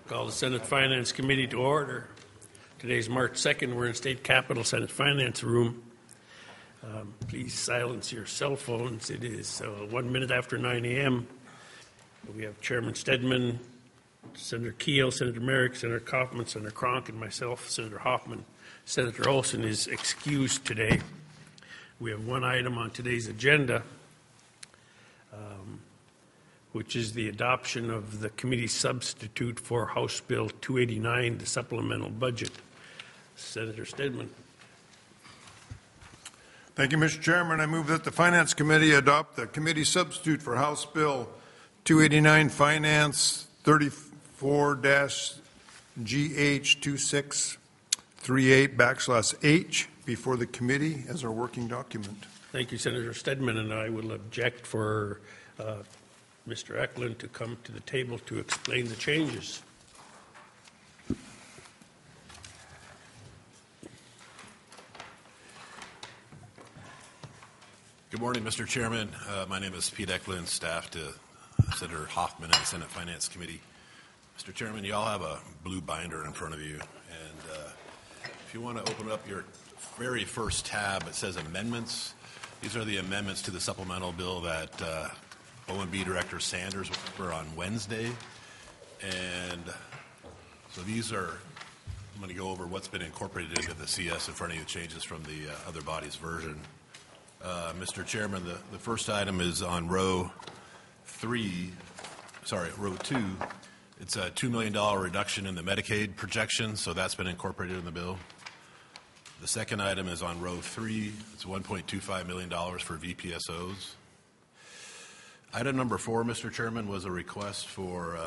Call the Senate Finance Committee to order. Today's March 2nd. We're in State Capitol Senate Finance Room. Please silence your cell phones. It is 1 minute after 9 a.m. We have Chairman Stedman, Senator Keel, Senator Merrick, Senator Kaufman, Senator Cronk, and myself, Senator Hoffman. Senator Olson is excused today. We have one item on today's agenda, which is the adoption of the committee substitute for House Bill 289, the supplemental budget. Senator Stedman. Thank you, Mr. Chairman. I move that the Finance Committee adopt the committee substitute for House Bill 289, Finance 34-GH2638/H before the committee as our working document. Thank you, Senator Stedman, and I will object for Mr. Eklund to come to the table to explain the changes. Good morning, Mr. Chairman. My name is Pete Eklund, staff to Senator Hoffman and the Senate Finance Committee. Mr. Chairman, you all have a blue binder in front of you, and if you want to open up your very first tab, it says amendments. These are the amendments to the supplemental bill that OMB Director Sanders were on Wednesday, and so these are, I'm going to go over what's been incorporated into the CS in front of you, changes from the other body's version. Mr. Chairman, the first item is on row 2. It's a $2 million reduction in the Medicaid projection, so that's been incorporated in the bill. The second item is on row 3. It's $1.25 million for VPSOs. Item number 4, Mr. Chairman, was a request for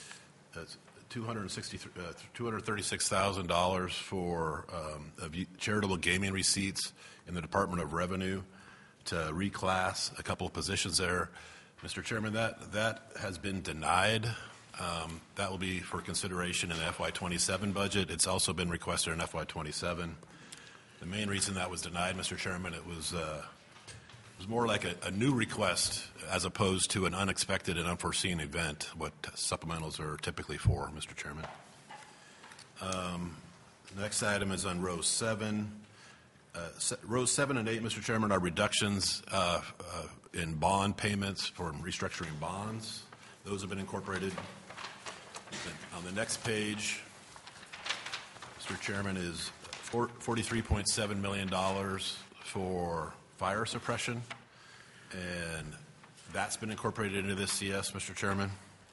$236,000 for charitable gaming receipts in the Department of Revenue to reclass a couple of positions there. Mr. Chairman, that has been denied. That will be for consideration in the FY27 budget. It's also been requested in FY27. The main reason that was denied, Mr. Chairman, it was more like a new request as opposed to an unexpected and unforeseen event, what supplementals are typically for, Mr. Chairman. Next item is on row 7. Rows 7 and 8, Mr. Chairman, are reductions in bond payments for restructuring bonds. Those have been incorporated. On the next page, Mr. Chairman, is $43.7 million for fire suppression, and that's been incorporated into this CS, Mr. Chairman.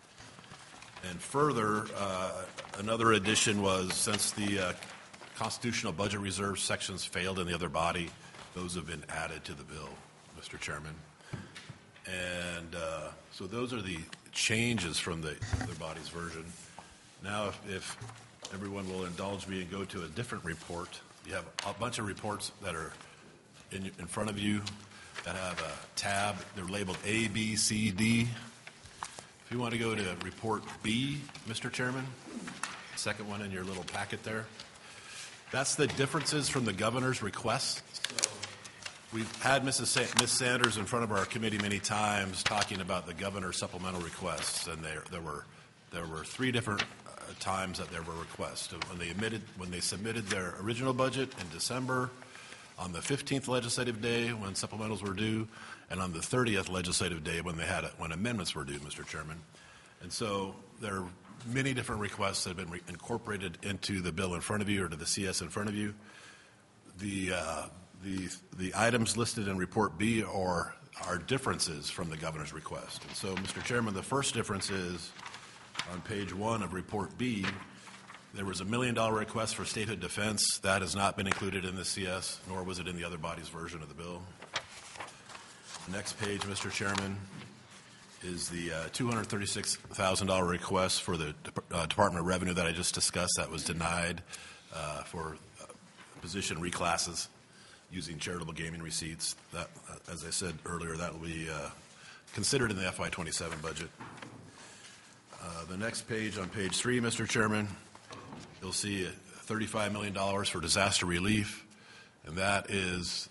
And further, another addition was, since the constitutional budget reserve sections failed in the other body, those have been added to the bill, Mr. Chairman. And so those are the changes from the other body's version. Now, if everyone will indulge me and go to a different report, you have a bunch of reports that are in front of you that have a tab. They're labeled A, B, C, D. If you want to go to report B, Mr. Chairman, second one in your little packet there, that's the differences from the governor's request. So we've had Miss Sanders in front of our committee many times talking about the governor's supplemental requests, and there were 3 different times that there were requests. When they submitted their original budget in December, on the 15th legislative day when supplementals were due, and on the 30th legislative day when amendments were due, Mr. Chairman. And so there are many different requests that have been incorporated into the bill in front of you, or to the CS in front of you. The items listed in Report B are differences from the governor's request. And so, Mr. Chairman, the first difference is on page 1 of Report B. There was a $1 million request for statehood defense. That has not been included in the CS, nor was it in the other body's version of the bill. The next page, Mr. Chairman, is the $236,000 request for the Department of Revenue that I just discussed. That was denied for position reclasses using charitable gaming receipts. That, as I said earlier, that will be considered in the FY27 budget. The next page, on page 3, Mr. Chairman, you'll see $35 million for disaster relief, and that is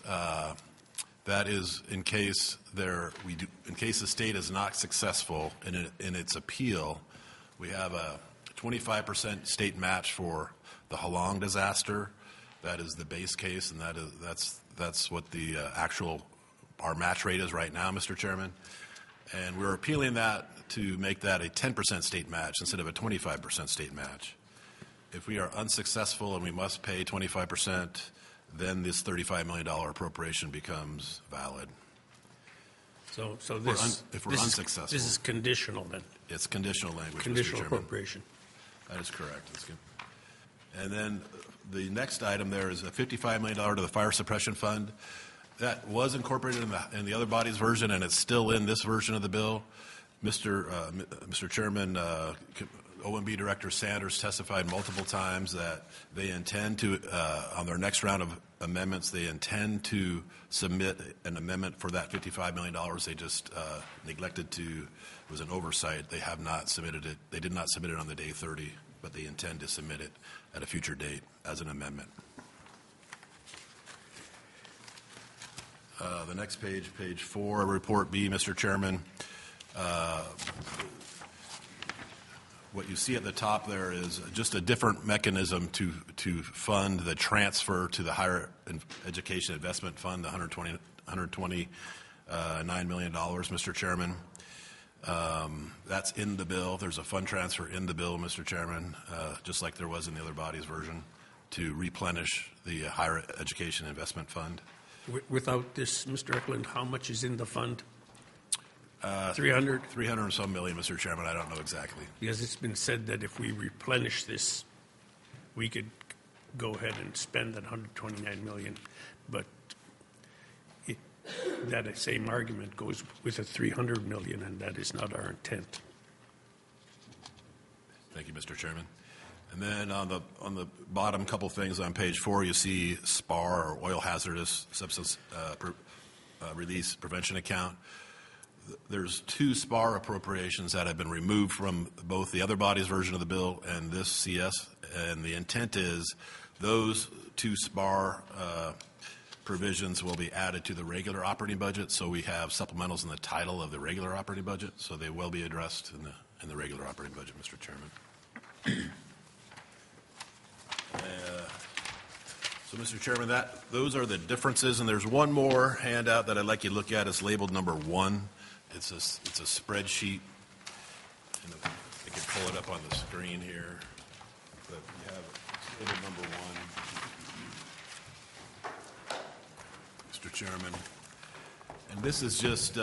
in case the state is not successful in its appeal. We have a 25% state match for the Halong disaster. That is the base case, and that's what the our match rate is right now, Mr. Chairman. And we're appealing that to make that a 10% state match instead of a 25% state match. If we are unsuccessful and we must pay 25%, then this $35 million appropriation becomes valid. So if we're unsuccessful. This is conditional then? It's conditional language, Conditional Mr. Chairman. appropriation. That is correct. That's good. And then the next item there is a $55 million to the Fire Suppression Fund. That was incorporated in the other body's version, and it's still in this version of the bill. Mr. Chairman, OMB Director Sanders testified multiple times that they intend to, on their next round of amendments, they intend to submit an amendment for that $55 million. They just neglected to, it was an oversight. They have not submitted it. They did not submit it on the day 30, but they intend to submit it at a future date as an amendment. The next page, page 4, Report B, Mr. Chairman. What you see at the top there is just a different mechanism to fund the transfer to the Higher Education Investment Fund, the $129 million, Mr. Chairman. That's in the bill. There's a fund transfer in the bill, Mr. Chairman, just like there was in the other body's version, to replenish the Higher Education Investment Fund. Without this, Mr. Eklund, how much is in the fund? 300? 300 and some million, Mr. Chairman. I don't know exactly. Because it's been said that if we replenish this, we could go ahead and spend that $129 million. But that same argument goes with the $300 million, and that is not our intent. Thank you, Mr. Chairman. And then on the bottom couple things on page 4, you see SPAR, or Oil Hazardous Substance Release Prevention Account. There's 2 SPAR appropriations that have been removed from both the other body's version of the bill and this CS, and the intent is those 2 SPAR provisions will be added to the regular operating budget, so we have supplementals in the title of the regular operating budget, so they will be addressed in the regular operating budget, Mr. Chairman. So, Mr. Chairman, those are the differences, and there's one more handout that I'd like you to look at. It's labeled number 1. It's a spreadsheet, and I can pull it up on the screen here. But you have labeled number 1, Mr. Chairman, and this is just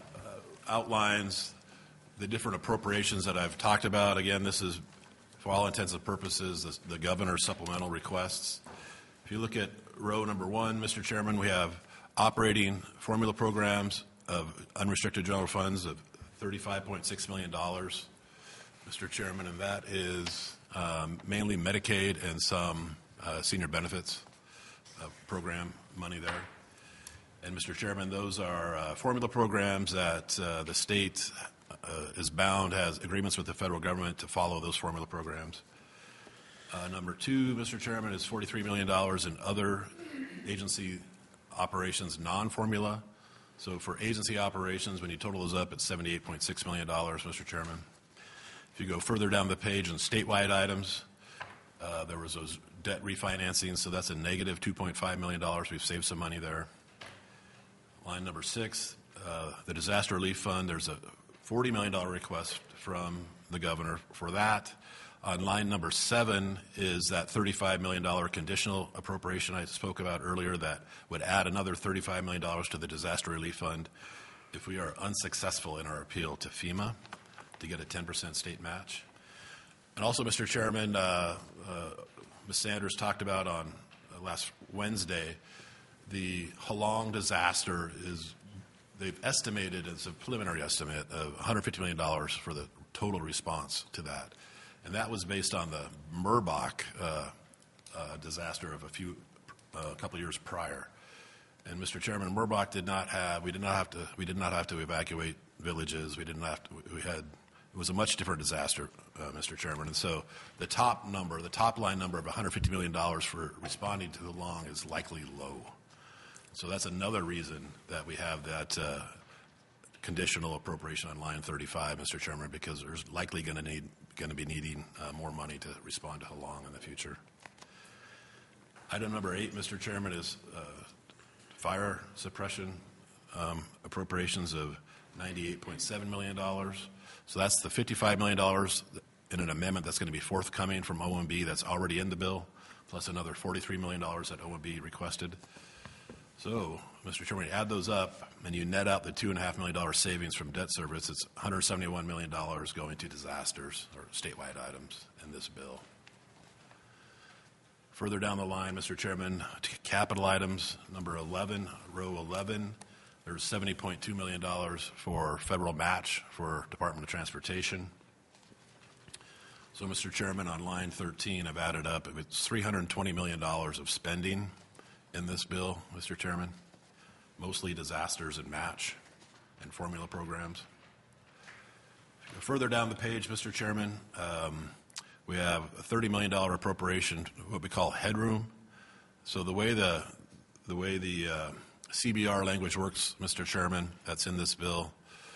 outlines the different appropriations that I've talked about. Again, this is, for all intents and purposes, the governor's supplemental requests. If you look at row number 1, Mr. Chairman, we have operating formula programs of unrestricted general funds of $35.6 million, Mr. Chairman, and that is mainly Medicaid and some senior benefits program money there. And, Mr. Chairman, those are formula programs that the state is bound, has agreements with the federal government to follow those formula programs. Number 2, Mr. Chairman, is $43 million in other agency operations, non-formula. So for agency operations, when you total those up, it's $78.6 million, Mr. Chairman. If you go further down the page on statewide items, there was those debt refinancing, so that's a negative $2.5 million. We've saved some money there. Line number 6, the disaster relief fund, there's a $40 million request from the governor for that. On line number 7 is that $35 million conditional appropriation I spoke about earlier that would add another $35 million to the disaster relief fund if we are unsuccessful in our appeal to FEMA to get a 10% state match. And also, Mr. Chairman, Ms. Sanders talked about on last Wednesday, the Halong disaster is, they've estimated, it's a preliminary estimate of $150 million for the total response to that. And that was based on the Merbach disaster of a couple years prior. And Mr. Chairman, Merbach we did not have to evacuate villages. It was a much different disaster, Mr. Chairman. And so the top line number of $150 million for responding to the Halong is likely low. So that's another reason that we have that conditional appropriation on line 35, Mr. Chairman, because there's likely going to going to be needing more money to respond to Halong in the future. Item number 8, Mr. Chairman, is fire suppression appropriations of $98.7 million. So that's the $55 million in an amendment that's going to be forthcoming from OMB that's already in the bill, plus another $43 million that OMB requested. So, Mr. Chairman, you add those up and you net out the $2.5 million savings from debt service, it's $171 million going to disasters or statewide items in this bill. Further down the line, Mr. Chairman, to capital items, number 11, row 11, there's $70.2 million for federal match for Department of Transportation. So, Mr. Chairman, on line 13, I've added up, it's $320 million of spending in this bill, Mr. Chairman, mostly disasters and match and formula programs. Further down the page, Mr. Chairman, we have a $30 million appropriation, what we call headroom. So the way the CBR language works, Mr. Chairman, that's in this bill,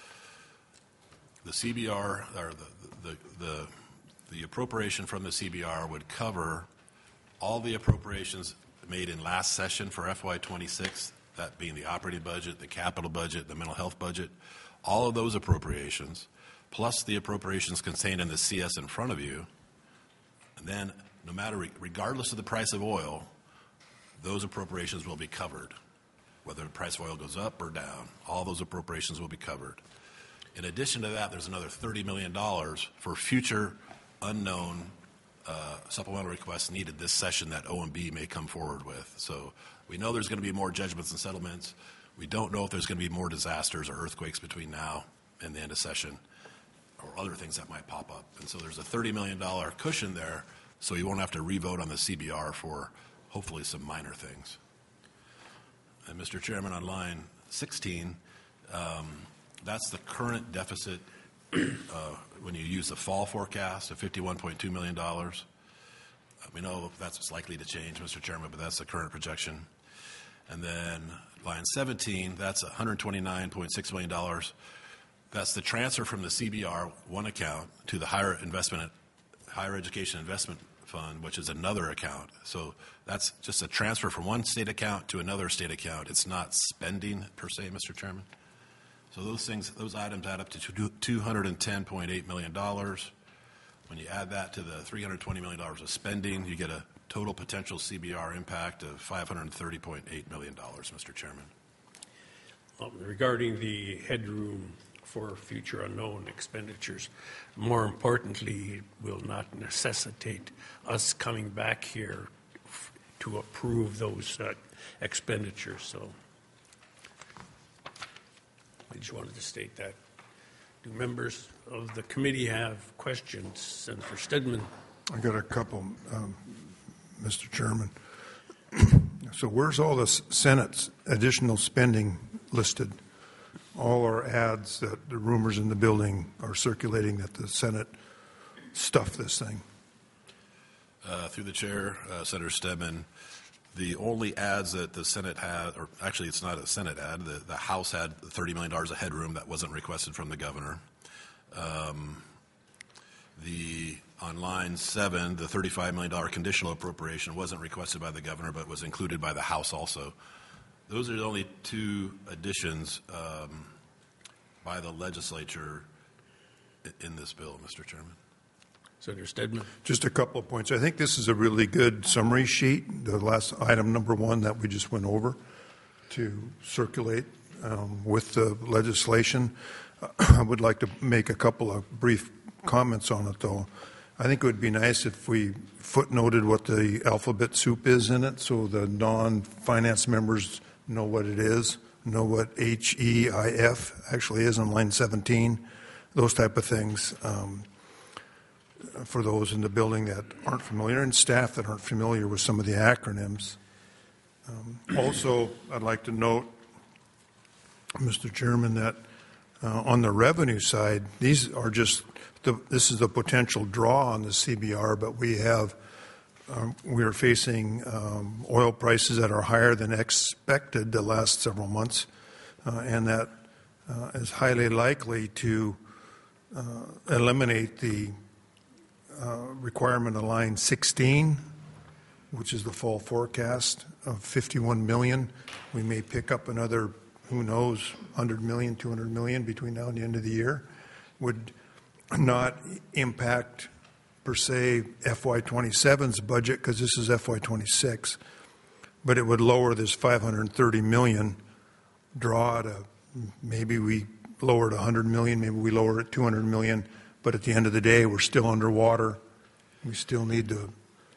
the CBR, or the appropriation from the CBR would cover all the appropriations made in last session for FY26, that being the operating budget, the capital budget, the mental health budget, all of those appropriations, plus the appropriations contained in the CS in front of you. And then, no matter, regardless of the price of oil, those appropriations will be covered. Whether the price of oil goes up or down, all those appropriations will be covered. In addition to that, there's another $30 million for future unknown supplemental requests needed this session that OMB may come forward with. So we know there's going to be more judgments and settlements. We don't know if there's going to be more disasters or earthquakes between now and the end of session, or other things that might pop up. And so there's a $30 million cushion there, so you won't have to revote on the CBR for hopefully some minor things. And Mr. Chairman, on line 16, that's the current deficit when you use the fall forecast of $51.2 million. We know that's likely to change, Mr. Chairman, but that's the current projection. And then line 17, that's $129.6 million. That's the transfer from the CBR one account to the Higher Education Investment Fund, which is another account. So that's just a transfer from one state account to another state account. It's not spending per se, Mr. Chairman. So those items add up to $210.8 million. When you add that to the $320 million of spending, you get a total potential CBR impact of $530.8 million, Mr. Chairman. Regarding the headroom for future unknown expenditures, more importantly, it will not necessitate us coming back here to approve those expenditures. So I just wanted to state that. Do members of the committee have questions? Senator Stedman. I got a couple, Mr. Chairman. So where's all the Senate's additional spending listed? All our ads that the rumors in the building are circulating that the Senate stuffed this thing. Through the chair, Senator Stedman, the only ads that the Senate had, or actually it's not a Senate ad, the House had $30 million of headroom that wasn't requested from the governor. On line 7, the $35 million conditional appropriation wasn't requested by the governor but was included by the House also. Those are the only two additions by the legislature in this bill, Mr. Chairman. Senator Stedman. Just a couple of points. I think this is a really good summary sheet, the last item number 1 that we just went over, to circulate with the legislation. I would like to make a couple of brief comments on it, though. I think it would be nice if we footnoted what the alphabet soup is in it so the non-finance members know what it is, know what HEIF actually is on line 17, those type of things. For those in the building that aren't familiar, and staff that aren't familiar with some of the acronyms. Also, I'd like to note, Mr. Chairman, that on the revenue side, these are just this is the potential draw on the CBR, but we are facing oil prices that are higher than expected the last several months, and that is highly likely to eliminate the requirement of line 16, which is the fall forecast of 51 million. We may pick up another, who knows, 100 million, 200 million between now and the end of the year. Would not impact per se FY27's budget, because this is FY26, but it would lower this 530 million draw to, maybe we lower it 100 million, maybe we lower it 200 million, but at the end of the day, we're still underwater. We still need to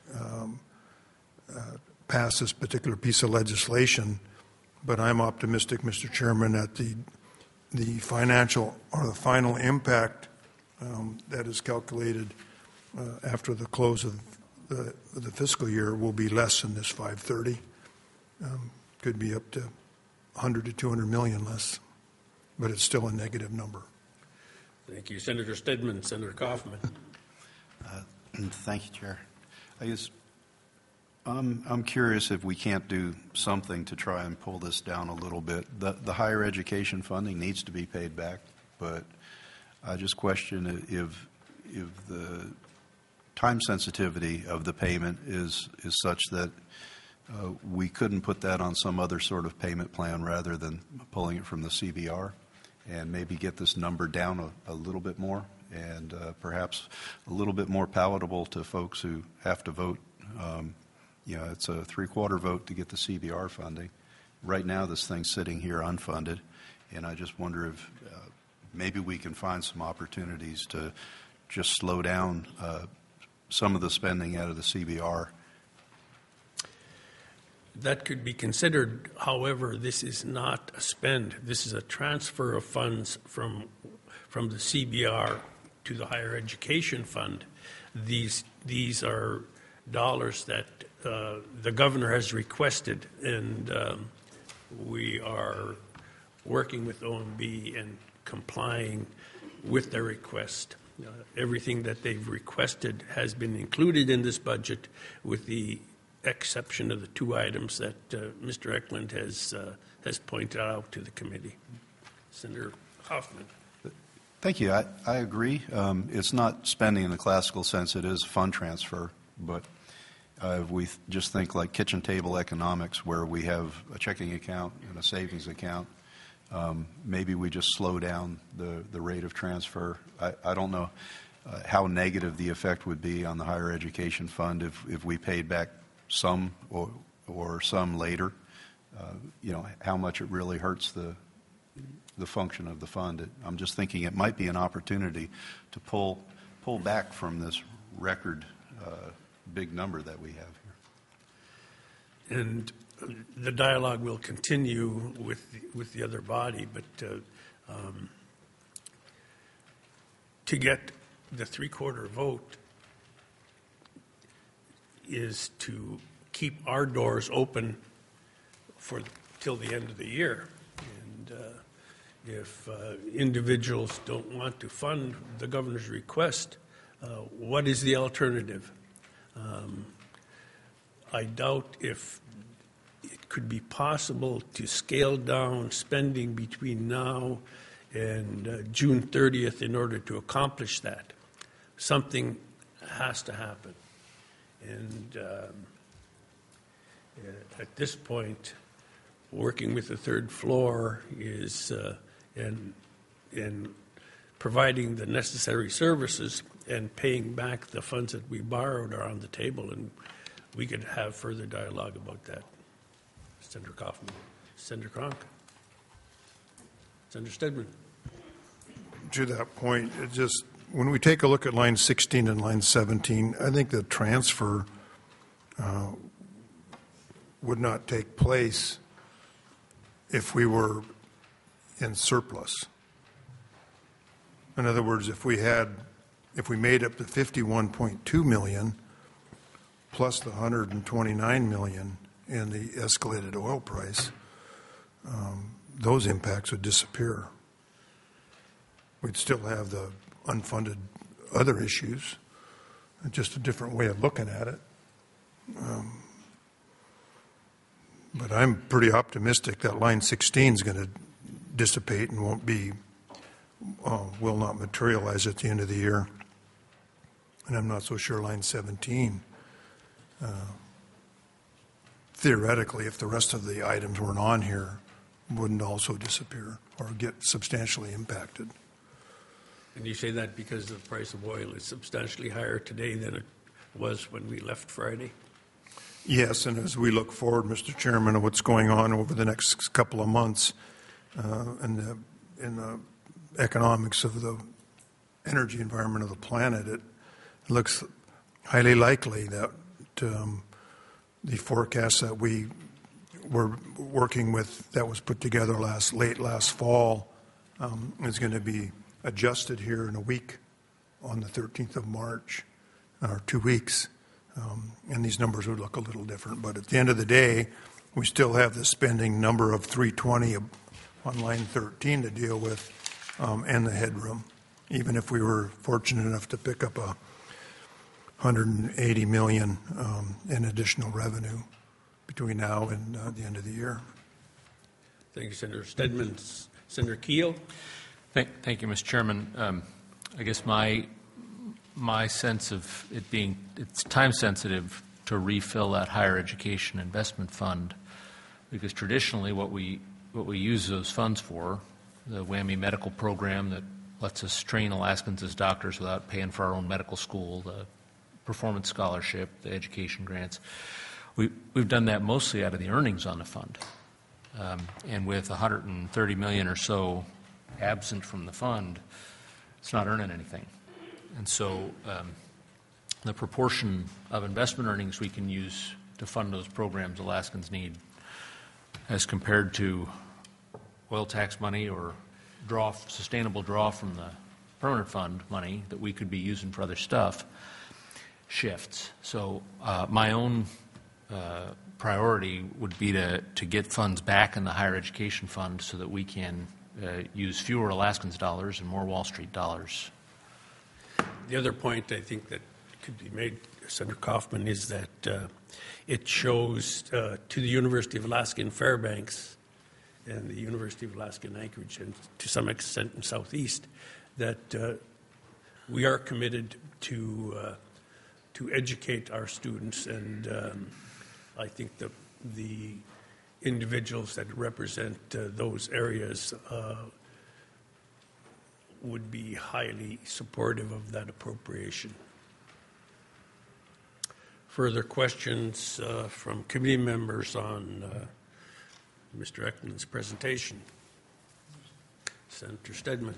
pass this particular piece of legislation, but I'm optimistic, Mr. Chairman, that the financial or the final impact that is calculated after the close of the fiscal year will be less than this 530. Could be up to 100 to 200 million less, but it's still a negative number. Thank you. Senator Stedman, Senator Kaufman. Thank you, Chair. I guess I'm curious if we can't do something to try and pull this down a little bit. The higher education funding needs to be paid back, but I just question if the time sensitivity of the payment is such that we couldn't put that on some other sort of payment plan rather than pulling it from the CBR, and maybe get this number down a little bit more, and perhaps a little bit more palatable to folks who have to vote. It's a 3/4 vote to get the CBR funding. Right now, this thing's sitting here unfunded, and I just wonder if maybe we can find some opportunities to just slow down some of the spending out of the CBR. That could be considered. However, this is not a spend. This is a transfer of funds from the CBR to the higher education fund. These are dollars that the governor has requested, and we are working with OMB and complying with their request. Everything that they've requested has been included in this budget, with the exception of the two items that Mr. Eklund has pointed out to the committee. Senator Hoffman. Thank you. I agree. It's not spending in the classical sense. It is fund transfer. But we just think like kitchen table economics, where we have a checking account and a savings account. Maybe we just slow down the rate of transfer. I don't know how negative the effect would be on the higher education fund if we paid back some or some later. How much it really hurts the function of the fund. I'm just thinking it might be an opportunity to pull back from this record big number that we have here. And the dialogue will continue with the other body, but to get the 3/4 vote is to keep our doors open till the end of the year. And if individuals don't want to fund the governor's request, what is the alternative? I doubt if it could be possible to scale down spending between now and June 30th in order to accomplish that. Something has to happen. And at this point, working with the third floor is and providing the necessary services and paying back the funds that we borrowed are on the table, and we could have further dialogue about that. Senator Kaufman. Senator Cronk. Senator Stedman. To that point, when we take a look at line 16 and line 17, I think the transfer would not take place if we were in surplus. In other words, if we made up the 51.2 million plus the 129 million in the escalated oil price, those impacts would disappear. We'd still have the unfunded other issues, just a different way of looking at it. But I'm pretty optimistic that line 16 is going to dissipate and will not materialize at the end of the year. And I'm not so sure line 17, theoretically, if the rest of the items weren't on here, wouldn't also disappear or get substantially impacted. And you say that because the price of oil is substantially higher today than it was when we left Friday? Yes, and as we look forward, Mr. Chairman, to what's going on over the next couple of months in the economics of the energy environment of the planet, it looks highly likely that the forecast that we were working with that was put together late last fall is going to be adjusted here in a week on the 13th of March, or 2 weeks. And these numbers would look a little different. But at the end of the day, we still have the spending number of 320 on line 13 to deal with and the headroom, even if we were fortunate enough to pick up $180 million in additional revenue between now and the end of the year. Thank you, Senator Stedman. Senator Keel? Thank you, Mr. Chairman. I guess my sense of it being, it's time sensitive to refill that higher education investment fund, because traditionally what we use those funds for, the WWAMI medical program that lets us train Alaskans as doctors without paying for our own medical school, the performance scholarship, the education grants, we've done that mostly out of the earnings on the fund. And with $130 million or so absent from the fund, it's not earning anything. And so the proportion of investment earnings we can use to fund those programs Alaskans need as compared to oil tax money or sustainable draw from the permanent fund money that we could be using for other stuff shifts. So my own priority would be to get funds back in the higher education fund so that we can use fewer Alaskans dollars and more Wall Street dollars. The other point I think that could be made, Senator Kaufman, is that it shows to the University of Alaska in Fairbanks and the University of Alaska in Anchorage, and to some extent in Southeast, that we are committed to educate our students, and I think the individuals that represent those areas would be highly supportive of that appropriation. Further questions from committee members on Mr. Eklund's presentation? Senator Stedman.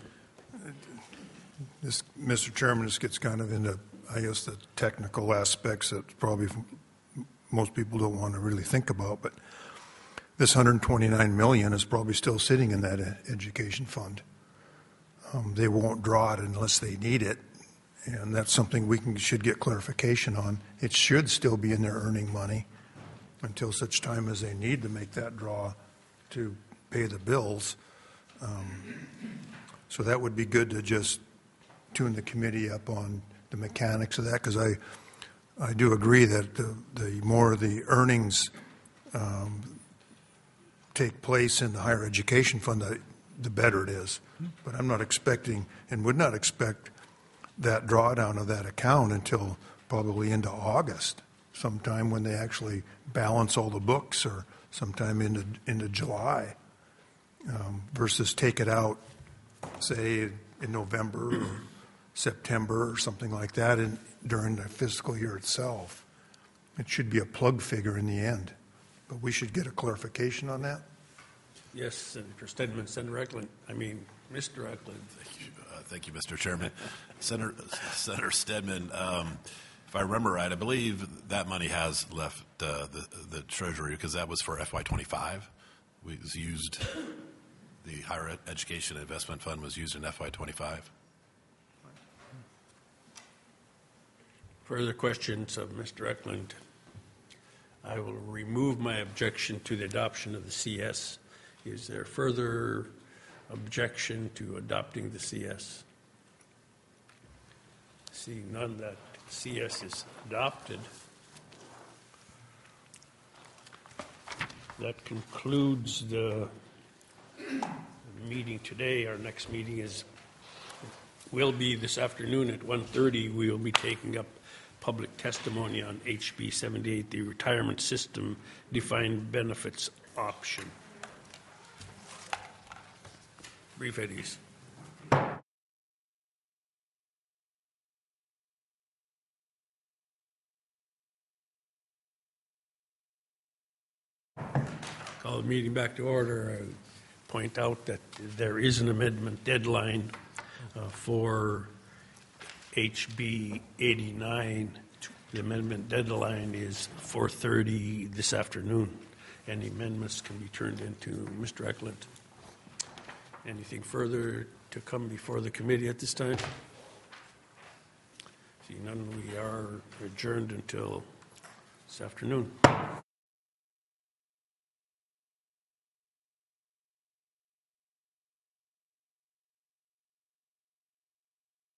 Mr. Chairman, this gets kind of into, I guess, the technical aspects that probably most people don't want to really think about, but this $129 million is probably still sitting in that education fund. They won't draw it unless they need it, and that's something we should get clarification on. It should still be in their earning money until such time as they need to make that draw to pay the bills. So that would be good to just tune the committee up on the mechanics of that, because I do agree that the more the earnings take place in the higher education fund, the better it is. But I'm not expecting and would not expect that drawdown of that account until probably into August, sometime when they actually balance all the books, or sometime into July, versus take it out, say, in November or September or something like that during the fiscal year itself. It should be a plug figure in the end. But we should get a clarification on that. Yes, Senator Stedman. Senator Eklund. Mr. Eklund. Thank you, Mr. Chairman. Senator Stedman, if I remember right, I believe that money has left the Treasury, because that was for FY25. It was used, the Higher Education Investment Fund was used in FY25. Further questions of Mr. Eklund? I will remove my objection to the adoption of the CS. Is there further objection to adopting the CS? Seeing none, that CS is adopted. That concludes the meeting today. Our next meeting is will be this afternoon at 1:30, we will be taking up public testimony on HB 78, the retirement system defined benefits option. Brief at ease. Call the meeting back to order. I point out that there is an amendment deadline for HB 89. The amendment deadline is 4:30 this afternoon. Any amendments can be turned into Mr. Eklund. Anything further to come before the committee at this time? See none, we are adjourned until this afternoon.